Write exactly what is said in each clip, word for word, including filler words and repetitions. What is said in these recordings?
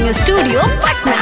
Recording studio Patna.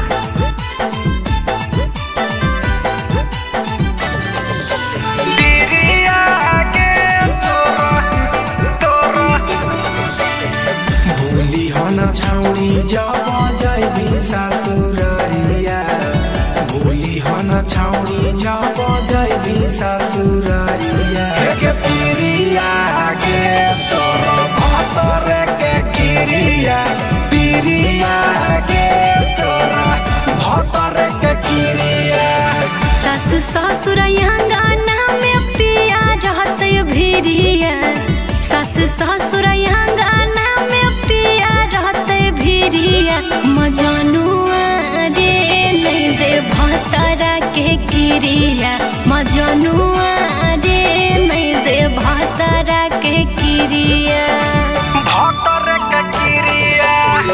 छौड़ी जब जैबी ससुररिया भूली हन छौड़ी जब जैबी ससुररिया के पीरिया के तोर भतर के किरिया पीरिया के तोर भतर के किरिया सास ससुर अंगना में पिया रहते भिरिया सास ससुर अंगना में पिया रहते भिरिया मजनुआ रे नहीं दे भतरा के किरिया मजनुआ रे नहीं दे भतरा के किरिया भतर के किरिया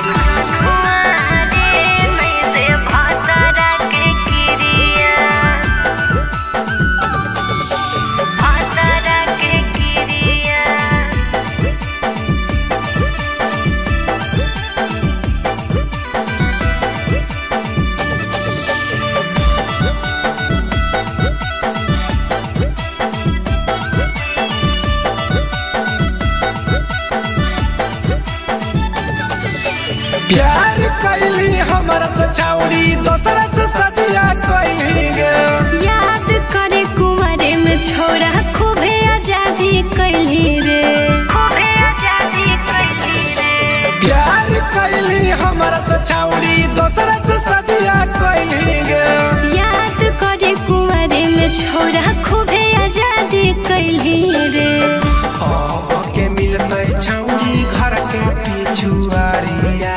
प्यार कैली हमरा से छौड़ी दोसरा से सदिया कैली गे याद करे कुंवरे में छोरा खूबे आजादी कैली रे खूबे आजादी कैली रे प्यार कैली हमरा से छौड़ी दोसरा से सदिया कैली गे याद करे कुंवरे में छोरा खूबे आजादी कैली रे अब के मिलते छौड़ी घर के पिछुआरिया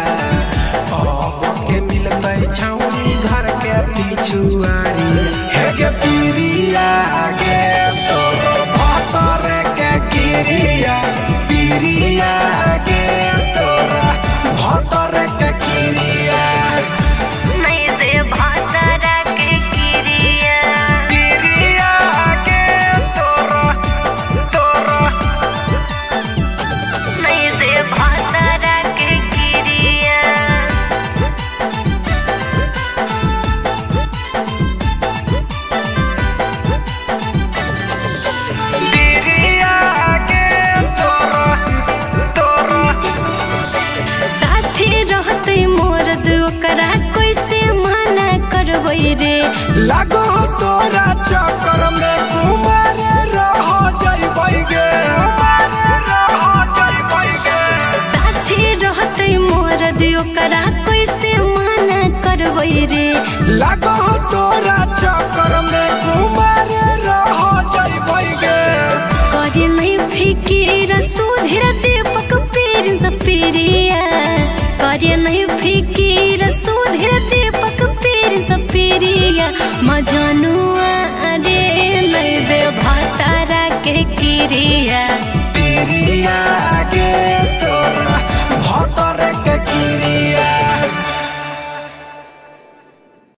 छौड़ी घर के पिछुआरी हे के पीरिया के तोर भतर के किरिया पीरिया के तोर भतर के किरिया नहीं दे भतरा के किरिया पीरिया के तोर तोर नहीं दे भतरा के किरिया रे लागो तोरा चक्कर में कुमार रह जइबै गे साथी रहते मोर दियो करा कैसे माना करबै रे लागो तोरा चक्कर में कुमार रह जइबै गे करे नहीं फिकिर सुधीर दीपक पीर सपीरिया करे नहीं फिकिर सुधीर दीपक पीर सपीरिया मजनुआ